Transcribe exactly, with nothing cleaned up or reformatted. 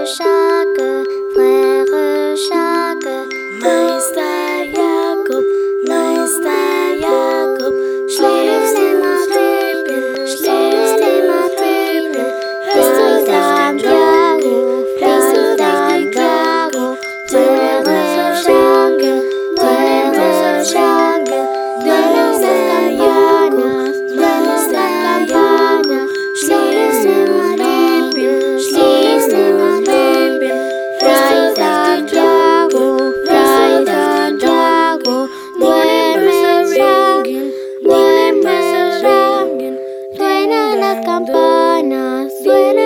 Jacques, frère Jacques, Meister Jakob, Meister Jakob, schläfst du noch Baby, schläfst du noch Baby, hörst du dich nicht Jago, hörst du dich nicht Jago, frère Jacques, frère Jacques, Meister Jakob, Meister Jakob, schläfst du noch Baby, schläfst du noch Baby, hörst du dich nicht Jago, frère Jago, duerme Jacques, duerme Jacques, suena las campanas, suena